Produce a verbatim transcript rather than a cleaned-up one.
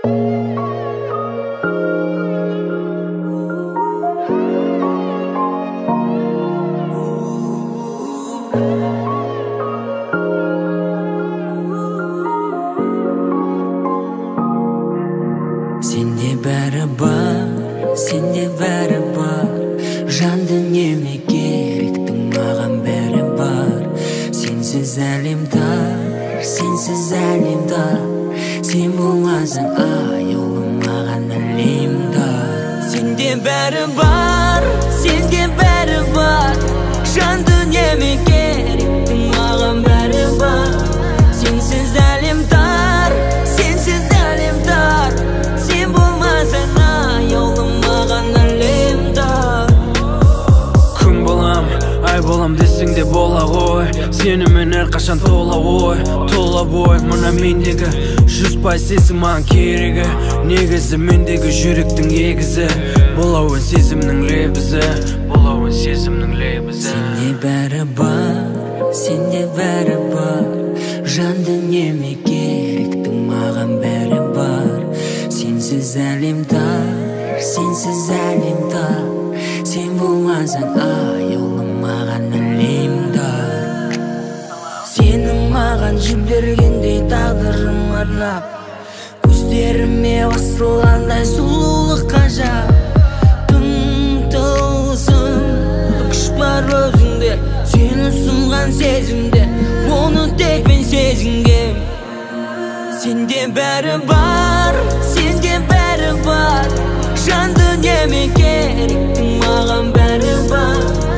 Sende bәрі бар, сенде бәрі бар. Жан дүниеме керектің маған бәрі бар. Сенсіз әлем тар, сенсіз әлем тар. Сен болмасаң аяулым маған әлем тар. Сенде бәрі бар, сенде бәрі бар. Жан дүниеме керектің маған бәрі бар. Сенсіз әлем тар, сенсіз әлем тар. Сен болмасаң аяулым маған әлем тар. Күн болам, ай болам десең де бола ғой. Сенімен әрқашан тола ой, тола бой. Мына мендегі жүз пайыз сезім маған керегі. Негізі мендегі жүректің егізі. Болауын сезімнің лебізі, болауын сезімнің лебізі. Сенде бәрі бар, сенде бәрі бар. Жан дүниеме керектің маған бәрі бар. Сенсіз әлем тар, сенсіз әлем тар. Сен болмасаң аяулым маған әлем тар. Сенің маған жібергендей тағдырым арнап. Көздеріме басылғандай сұлулық ғажап. Тым тылсым күш бар өзіңде. Сені сұнған сезімде, оны тек мен сезінгем. Сенде бәрі бар, сенде бәрі бар. Жан дүниеме керектің маған бәрі бар.